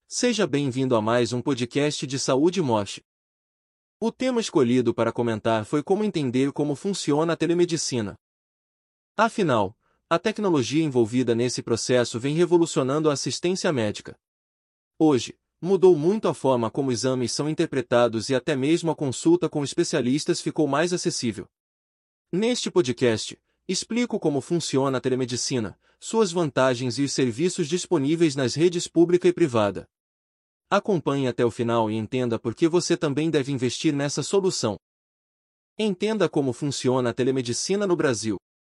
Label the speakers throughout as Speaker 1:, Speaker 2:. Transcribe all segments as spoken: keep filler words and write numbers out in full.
Speaker 1: Seja bem-vindo a mais um podcast de saúde Mosh. O tema escolhido para comentar foi como entender como funciona a telemedicina. Afinal, a tecnologia envolvida nesse processo vem revolucionando a assistência médica. Hoje, mudou muito a forma como exames são interpretados e até mesmo a consulta com especialistas ficou mais acessível. Neste podcast, explico como funciona a telemedicina, suas vantagens e os serviços disponíveis nas redes pública e privada. Acompanhe até o final e entenda por que você também deve investir nessa solução. Entenda como funciona a telemedicina no Brasil.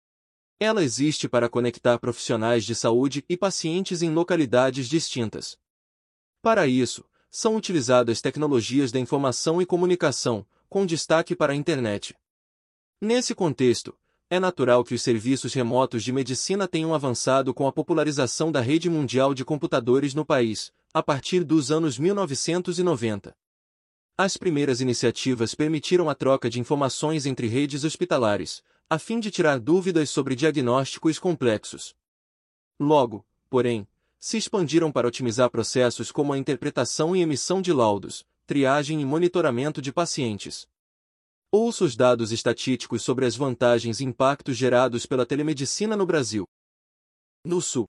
Speaker 1: Ela existe para conectar profissionais de saúde e pacientes em localidades distintas. Para isso, são utilizadas tecnologias da informação e comunicação, com destaque para a internet. Nesse contexto, é natural que os serviços remotos de medicina tenham avançado com a popularização da rede mundial de computadores no país, a partir dos anos mil novecentos e noventa. As primeiras iniciativas permitiram a troca de informações entre redes hospitalares, a fim de tirar dúvidas sobre diagnósticos complexos. Logo, porém, se expandiram para otimizar processos como a interpretação e emissão de laudos, triagem e monitoramento de pacientes. Ouça os dados estatísticos sobre as vantagens e impactos gerados pela telemedicina no Brasil. No Sul.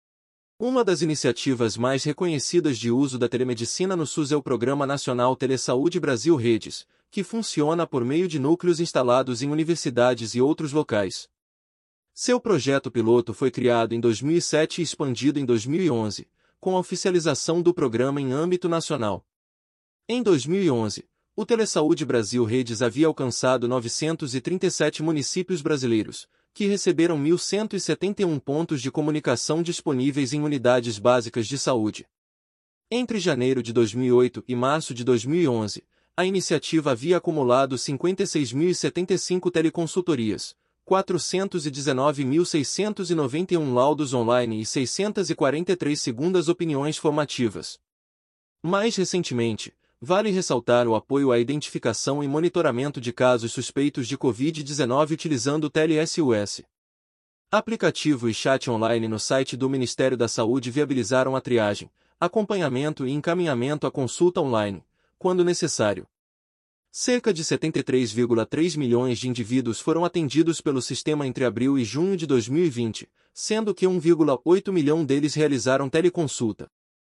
Speaker 1: Uma das iniciativas mais reconhecidas de uso da telemedicina no SUS é o Programa Nacional Telesaúde Brasil Redes, que funciona por meio de núcleos instalados em universidades e outros locais. Seu projeto piloto foi criado em dois mil e sete e expandido em dois mil e onze, com a oficialização do programa em âmbito nacional. Em dois mil e onze, o Telesaúde Brasil Redes havia alcançado novecentos e trinta e sete municípios brasileiros, que receberam mil cento e setenta e um pontos de comunicação disponíveis em unidades básicas de saúde. Entre janeiro de dois mil e oito e março de dois mil e onze, a iniciativa havia acumulado cinquenta e seis mil e setenta e cinco teleconsultorias, quatrocentos e dezenove mil seiscentos e noventa e um laudos online e seiscentas e quarenta e três segundas opiniões formativas. Mais recentemente, vale ressaltar o apoio à identificação e monitoramento de casos suspeitos de covid dezenove utilizando o TeleSUS. Aplicativo e chat online no site do Ministério da Saúde viabilizaram a triagem, acompanhamento e encaminhamento à consulta online, quando necessário. Cerca de setenta e três vírgula três milhões de indivíduos foram atendidos pelo sistema entre abril e junho de dois mil e vinte, sendo que um vírgula oito milhão deles realizaram teleconsulta.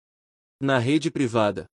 Speaker 1: Na rede privada.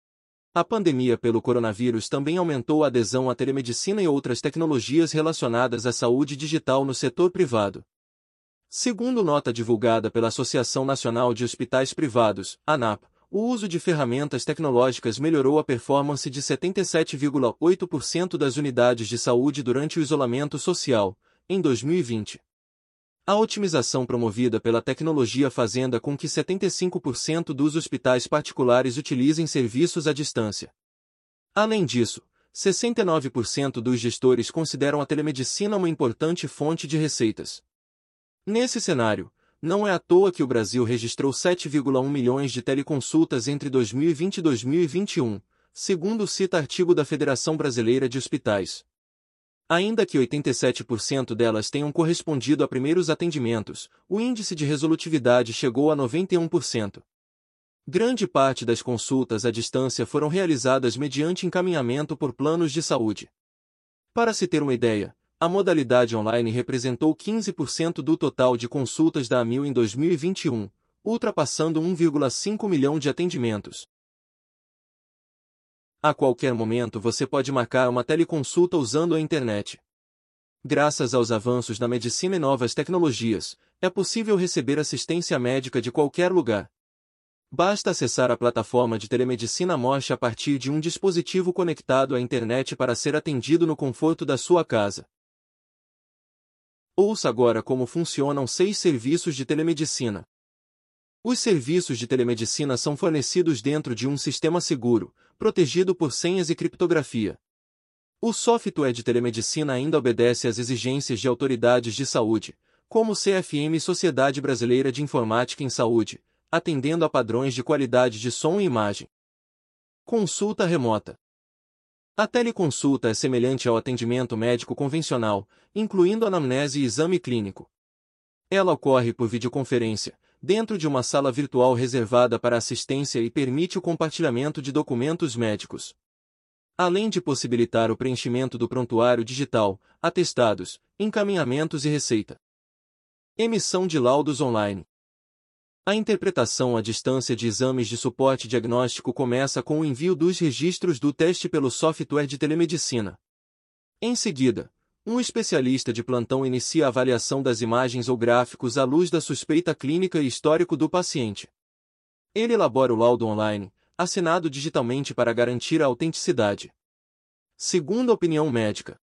Speaker 1: A pandemia pelo coronavírus também aumentou a adesão à telemedicina e outras tecnologias relacionadas à saúde digital no setor privado. Segundo nota divulgada pela Associação Nacional de Hospitais Privados, ANAP, o uso de ferramentas tecnológicas melhorou a performance de setenta e sete vírgula oito por cento das unidades de saúde durante o isolamento social, em dois mil e vinte. A otimização promovida pela tecnologia fazenda com que setenta e cinco por cento dos hospitais particulares utilizem serviços à distância. Além disso, sessenta e nove por cento dos gestores consideram a telemedicina uma importante fonte de receitas. Nesse cenário, não é à toa que o Brasil registrou sete vírgula um milhões de teleconsultas entre dois mil e vinte e dois mil e vinte e um, segundo cita artigo da Federação Brasileira de Hospitais. Ainda que oitenta e sete por cento delas tenham correspondido a primeiros atendimentos, o índice de resolutividade chegou a noventa e um por cento. Grande parte das consultas à distância foram realizadas mediante encaminhamento por planos de saúde. Para se ter uma ideia, a modalidade online representou quinze por cento do total de consultas da Amil em dois mil e vinte e um, ultrapassando um vírgula cinco milhão de atendimentos. A qualquer momento você pode marcar uma teleconsulta usando a internet. Graças aos avanços na medicina e novas tecnologias, é possível receber assistência médica de qualquer lugar. Basta acessar a plataforma de telemedicina Mosh a partir de um dispositivo conectado à internet para ser atendido no conforto da sua casa. Ouça agora como funcionam seis serviços de telemedicina. Os serviços de telemedicina são fornecidos dentro de um sistema seguro, protegido por senhas e criptografia. O software de telemedicina ainda obedece às exigências de autoridades de saúde, como o C F M e Sociedade Brasileira de Informática em Saúde, atendendo a padrões de qualidade de som e imagem. Consulta remota. A teleconsulta é semelhante ao atendimento médico convencional, incluindo anamnese e exame clínico. Ela ocorre por videoconferência, dentro de uma sala virtual reservada para assistência e permite o compartilhamento de documentos médicos. Além de possibilitar o preenchimento do prontuário digital, atestados, encaminhamentos e receita. Emissão de laudos online. A interpretação à distância de exames de suporte diagnóstico começa com o envio dos registros do teste pelo software de telemedicina. Em seguida, um especialista de plantão inicia a avaliação das imagens ou gráficos à luz da suspeita clínica e histórico do paciente. Ele elabora o laudo online, assinado digitalmente para garantir a autenticidade. Segunda opinião médica.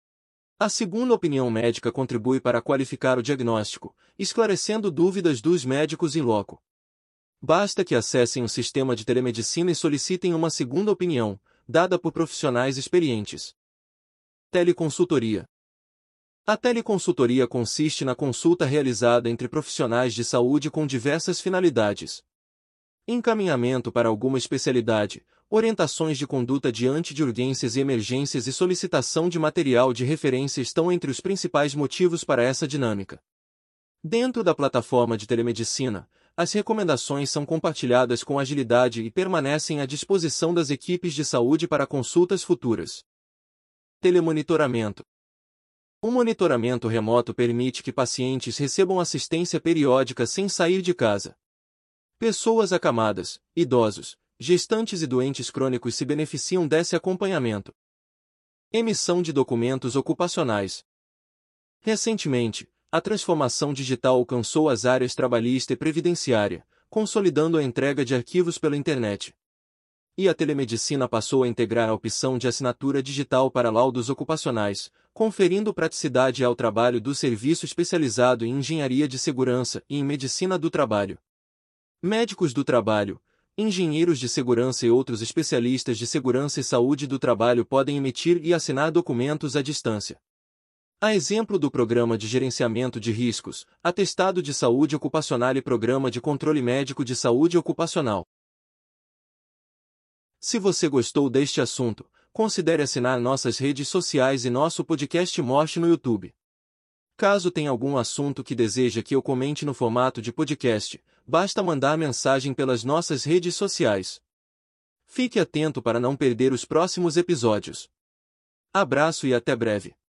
Speaker 1: A segunda opinião médica contribui para qualificar o diagnóstico, esclarecendo dúvidas dos médicos in loco. Basta que acessem o sistema de telemedicina e solicitem uma segunda opinião, dada por profissionais experientes. Teleconsultoria. A teleconsultoria consiste na consulta realizada entre profissionais de saúde com diversas finalidades. Encaminhamento para alguma especialidade, orientações de conduta diante de urgências e emergências e solicitação de material de referência estão entre os principais motivos para essa dinâmica. Dentro da plataforma de telemedicina, as recomendações são compartilhadas com agilidade e permanecem à disposição das equipes de saúde para consultas futuras. Telemonitoramento. O monitoramento remoto permite que pacientes recebam assistência periódica sem sair de casa. Pessoas acamadas, idosos, gestantes e doentes crônicos se beneficiam desse acompanhamento. Emissão de documentos ocupacionais. Recentemente, a transformação digital alcançou as áreas trabalhista e previdenciária, consolidando a entrega de arquivos pela internet. E a telemedicina passou a integrar a opção de assinatura digital para laudos ocupacionais, conferindo praticidade ao trabalho do serviço especializado em engenharia de segurança e em medicina do trabalho. Médicos do trabalho, engenheiros de segurança e outros especialistas de segurança e saúde do trabalho podem emitir e assinar documentos à distância. A exemplo do Programa de Gerenciamento de Riscos, Atestado de Saúde Ocupacional e Programa de Controle Médico de Saúde Ocupacional. Se você gostou deste assunto, considere assinar nossas redes sociais e nosso podcast Morte no YouTube. Caso tenha algum assunto que deseja que eu comente no formato de podcast, basta mandar mensagem pelas nossas redes sociais. Fique atento para não perder os próximos episódios. Abraço e até breve.